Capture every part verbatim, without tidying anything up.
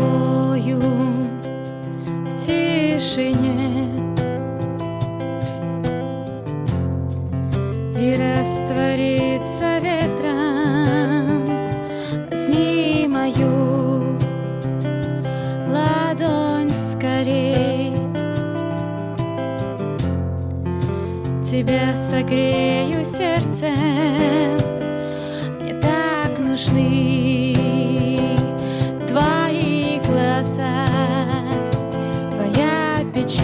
тобою в тишине и раствориться ветром. Возьми мою ладонь скорей, тебя согрею сердцем. Мне так нужны твои глаза, твоя печаль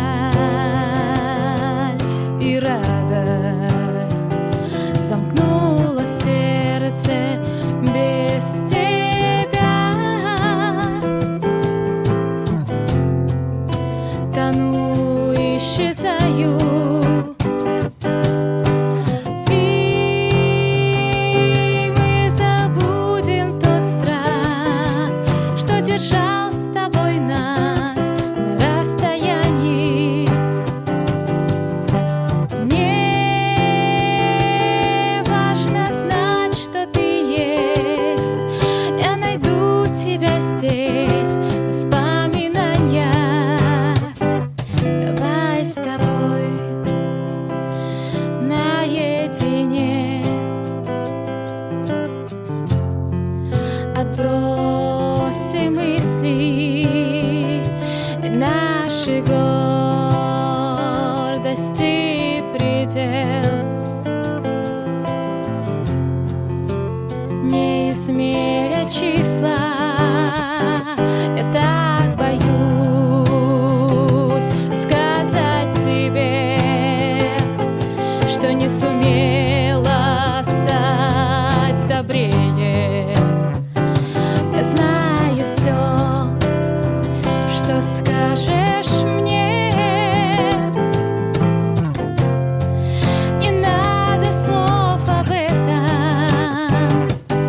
и радость замкнула в сердце без тебя. Тону, исчезаю, и мы забудем тот страх, что держал с тобой нас на расстоянии. Мне важно знать, что ты есть. Я найду тебя здесь, воспоминания. Давай с тобой наедине. Отбросим мысли нашей гордости предел. Не измеря числа, я так боюсь сказать тебе, что не сумела стать добрее. Я знаю все, что скажешь мне. Не надо слов об этом.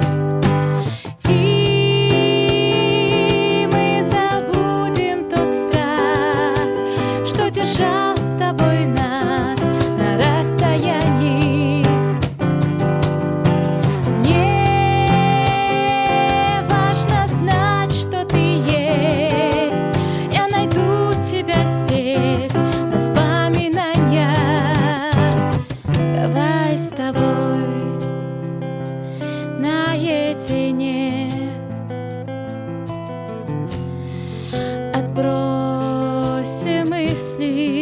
И мы забудем тот страх, что держал с тобой нас на расстоянии. Мне важно знать, что ты есть. Я найду тебя здесь, воспоминания. Давай с тобой наедине. Отбросим мысли